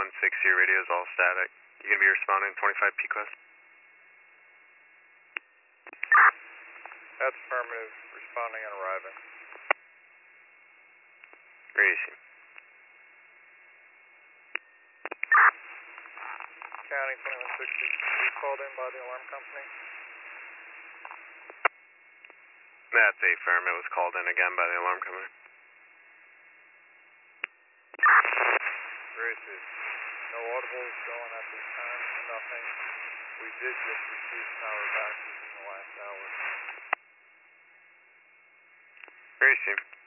2160, your radio is all static. You gonna be responding 25 PQuest? That's affirmative, responding and arriving. Racing. County 2160, you called in by the alarm company? That's a firm. It was called in again by the alarm company. Gracie, no audibles going at this time, nothing. We did just receive power back within the last hour. Racing.